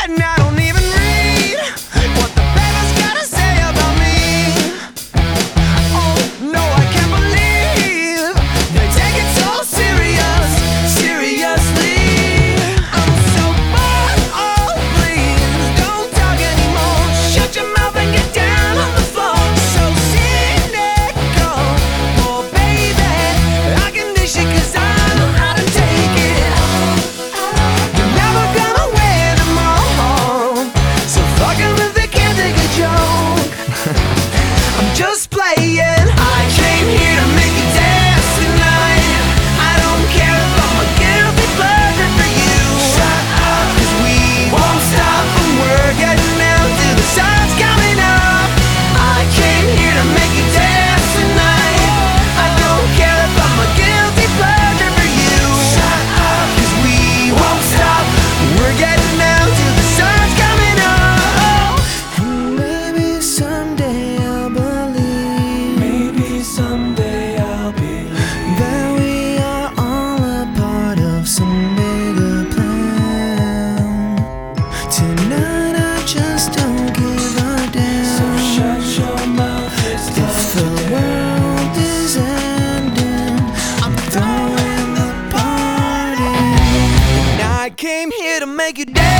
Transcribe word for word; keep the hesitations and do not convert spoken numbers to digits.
and I don't even read what the paper's gotta say about me. Oh no, I can't believe they take it so serious, seriously. I'm so bored, oh please don't talk anymore. Shut your mouth and get down on the floor. So cynical, oh baby, I can dish it 'cause I know how to take it. You're never gonna win them all, so fuck 'em if they can't take a joke. I'm just playing. I came here to make you dance tonight. I don't care if I'm a guilty pleasure for you. Shut up, 'cause we won't stop and we're getting down till the sun's coming up. I came here to make you dance tonight. I don't care if I'm a guilty pleasure for you. Shut up, 'cause we won't stop. We're getting down till the sun's coming up. Maybe someday I'll believe. Maybe someday I'll believe That we are all a part of some bigger plan. Tonight I just don't give a So damn shut your mouth, it's if time the to dance. world is ending. I'm throwing the party, and I came here to make you dance.